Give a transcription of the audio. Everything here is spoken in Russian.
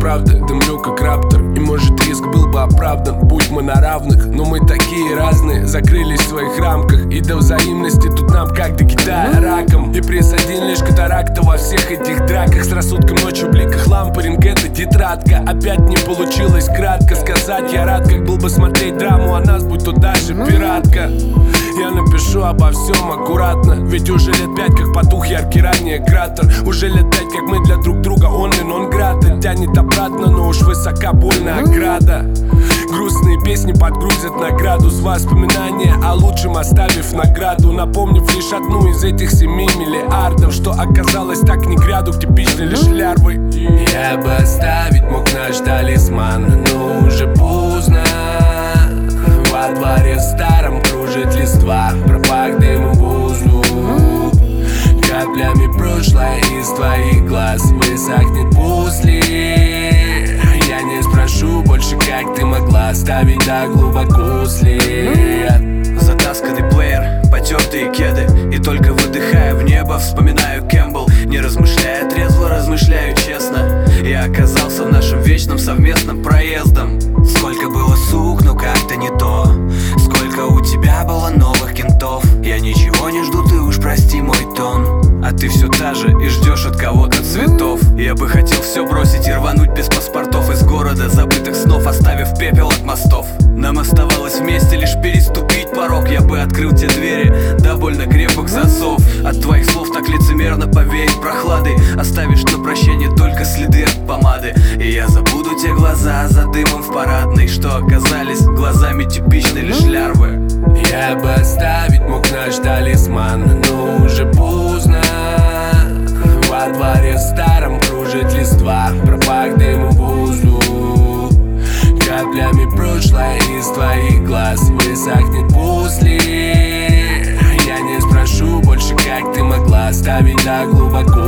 правда, дымлю как раптор. И может риск был бы оправдан, будь мы на равных. Но мы такие разные, закрылись в своих рамках. И до взаимности тут нам как до Китая раком. И плюс один лишь катаракта во всех этих драках. С рассудком ночью в бликах лампы, ринг это тетрадка. Опять не получилось кратко сказать. Я рад, как был бы смотреть драму о нас, будь то даже пиратка. Я напишу обо всем аккуратно. Ведь уже лет 5, как потух яркий ранее кратер. Уже лет 5, как мы для друг друга он и нон-грата. Тянет обратно, но уж высока больно ограда. Грустные песни подгрузят на градус. Воспоминания о лучшем оставив награду. Напомнив лишь одну из этих 7 миллиардов, что оказалось так не гряду, типичной лишь лярвой. Я бы оставить мог наш талисман, но уже поздно. Во дворе старом кружит листва, пропах дымом воздух. Каплями прошлое из твоих глаз высохнет после. Я не спрошу больше, как ты могла оставить так глубоко след. Затасканный плеер, потертые кеды. И только выдыхая в небо, вспоминаю Кэмпбелл. Не размышляя трезво, размышляю честно. Я оказался в нашем вечном совместном проездом. Сколько было сук, но как-то не то. Сколько у тебя было новых кентов. Я ничего не жду, ты уж прости мой тон. А ты все та же и ждешь от кого-то цветов. Я бы хотел все бросить и рвануть без паспортов из города забытых снов, оставив пепел от мостов. Нам оставалось вместе лишь переступить порог. Я бы открыл те двери до больно крепких засов. От твоих слов так лицемерно повеет прохладой. Оставишь на прощание только следы от помады. И я забуду те глаза за дымом в парадной, что оказались глазами типичной лишь лярвы. Я бы оставить мог наш талисман, но уже поздно. Во дворе старом кружит листва, пропах дымом воздух. Каплями прошлое из твоих глаз высохнет после. Я не спрошу больше, как ты могла оставить так глубоко